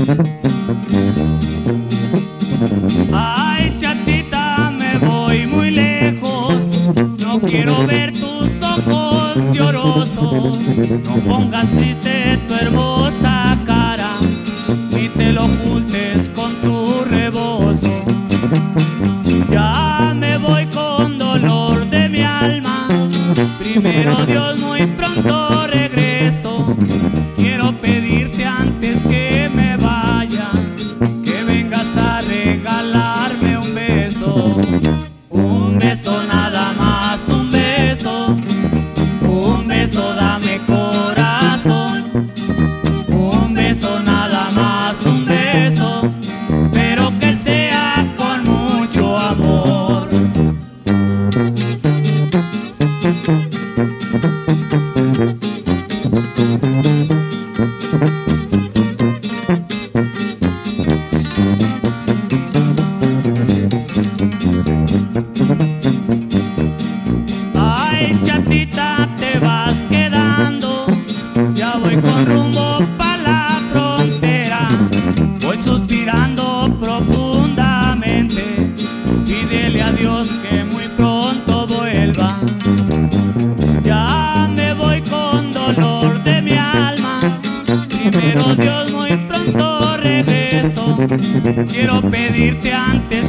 Ay, chatita, me voy muy lejos, no quiero ver tus ojos llorosos. No pongas triste tu hermosa cara, ni te lo ocultes con tu rebozo. Ya me voy con dolor de mi alma, primero Dios, muy pronto regreso. Quiero pedirte antes que me vaya, que vengas a regalarme un beso nada más, un beso dame corazón, un beso nada más, un beso, pero que sea con mucho amor. Ay, chatita, te vas quedando, ya voy con rumbo pa' la frontera. Voy suspirando profundamente, pídele a Dios que muy pronto vuelva. Ya me voy con dolor de mi alma, primero Dios, muy pronto regreso. Quiero pedirte antes